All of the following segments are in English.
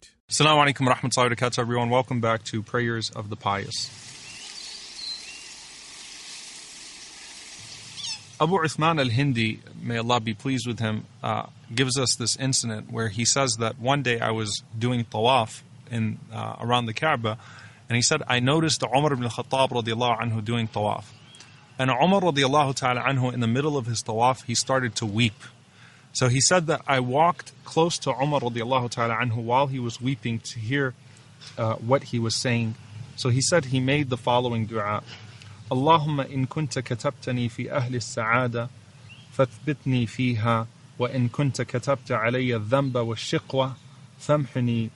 Assalamu alaikum wa rahmatullahi wa barakatuh, everyone. Welcome back to Prayers of the Pious. Abu Uthman al-Hindi, may Allah be pleased with him, gives us this incident where he says that one day I was doing tawaf around the Kaaba, and he said, I noticed Umar ibn al-Khattab radiallahu anhu doing tawaf. And Umar radiallahu ta'ala anhu, in the middle of his tawaf, he started to weep. So he said that I walked close to Umar radiallahu ta'ala anhu while he was weeping to hear what he was saying. So he said he made the following dua. اللهم إن كنت كتبتني في أهل السعادة فاثبتني فيها وإن كنت كتبت علي الذنب والشقوة فامحني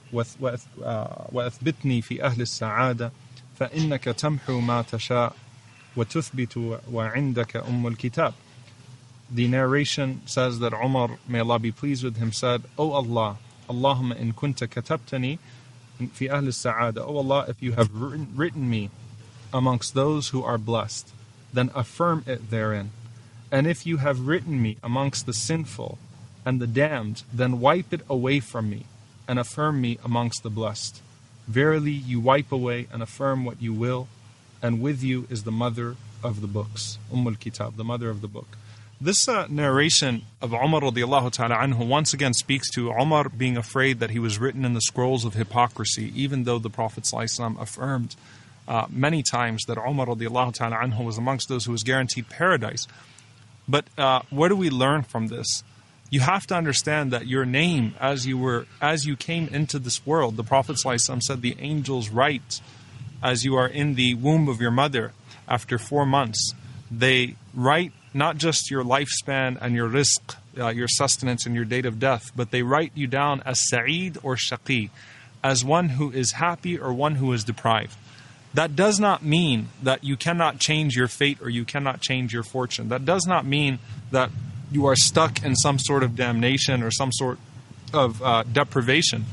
وأثبتني في أهل السعادة فإنك تمحو ما تشاء وتثبت وعندك الكتاب. The narration says that Umar, may Allah be pleased with him, said, O Allah, Allahumma in kunta katabtani fi ahl al-sa'ada. O Allah, if you have written me amongst those who are blessed, then affirm it therein. And if you have written me amongst the sinful and the damned, then wipe it away from me and affirm me amongst the blessed. Verily, you wipe away and affirm what you will, and with you is the mother of the books, Kitab, the mother of the book. This narration of Umar radiallahu ta'ala anhu once again speaks to Umar being afraid that he was written in the scrolls of hypocrisy, even though the Prophet ﷺ affirmed many times that Umar radiallahu ta'ala anhu was amongst those who was guaranteed paradise. But what do we learn from this? You have to understand that your name, as you came into this world, the Prophet ﷺ said the angels write as you are in the womb of your mother after 4 months. They write not just your lifespan and your rizq, your sustenance and your date of death, but they write you down as sa'id or shaqi, as one who is happy or one who is deprived. That does not mean that you cannot change your fate or you cannot change your fortune. That does not mean that you are stuck in some sort of damnation or some sort of deprivation.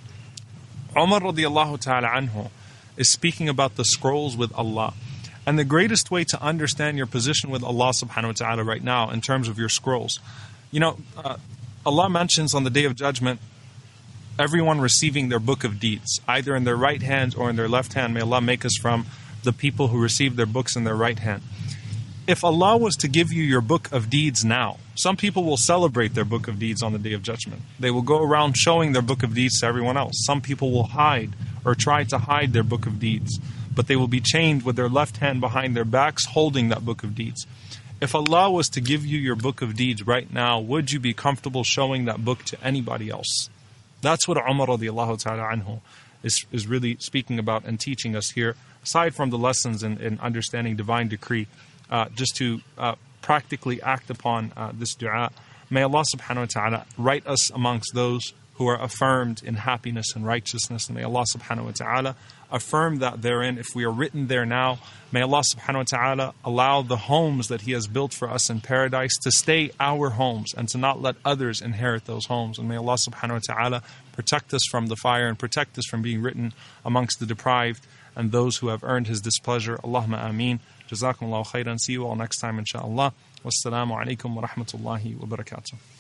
Umar radiallahu ta'ala anhu is speaking about the scrolls with Allah. And the greatest way to understand your position with Allah subhanahu wa ta'ala right now in terms of your scrolls. Allah mentions on the Day of Judgment everyone receiving their book of deeds, either in their right hand or in their left hand. May Allah make us from the people who receive their books in their right hand. If Allah was to give you your book of deeds now, some people will celebrate their book of deeds on the Day of Judgment. They will go around showing their book of deeds to everyone else. Some people will hide or try to hide their book of deeds, but they will be chained with their left hand behind their backs holding that book of deeds. If Allah was to give you your book of deeds right now, would you be comfortable showing that book to anybody else? That's what Umar radiallahu ta'ala anhu is really speaking about and teaching us here, aside from the lessons in understanding divine decree, just to practically act upon this dua. May Allah subhanahu wa ta'ala write us amongst those who are affirmed in happiness and righteousness. And may Allah subhanahu wa ta'ala affirm that therein. If we are written there now, may Allah subhanahu wa ta'ala allow the homes that He has built for us in paradise to stay our homes and to not let others inherit those homes. And may Allah subhanahu wa ta'ala protect us from the fire and protect us from being written amongst the deprived and those who have earned His displeasure. Allahumma ameen. Jazakumullahu khairan. See you all next time, inshaAllah. Wassalamu alaikum wa rahmatullahi wa barakatuh.